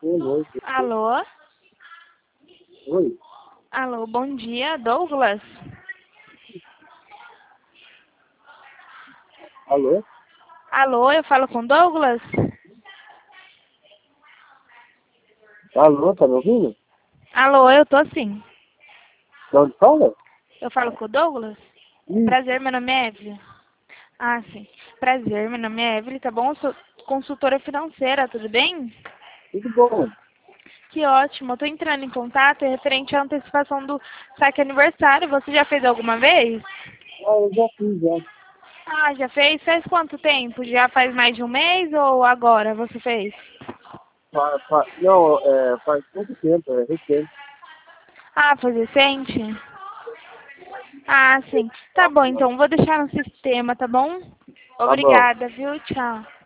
Boa noite. Alô? Oi? Alô, bom dia, Douglas? Alô? Alô, eu falo com Douglas? Alô, tá me ouvindo? Alô, eu tô sim. De onde fala? Eu falo com o Douglas? Prazer, meu nome é Evelyn. Ah, sim. Prazer, meu nome é Evelyn, tá bom? Eu sou consultora financeira, tudo bem? Tudo bom. Que ótimo. Eu tô entrando em contato referente à antecipação do saque aniversário. Você já fez alguma vez? Ah, eu já fiz, já. Ah, já fez? Faz quanto tempo? Já faz mais de um mês ou agora você fez? Não, faz pouco tempo, é recente. Ah, foi recente? Ah, sim. Tá bom, então. Vou deixar no sistema, tá bom? Tá bom. Obrigada, viu? Tchau.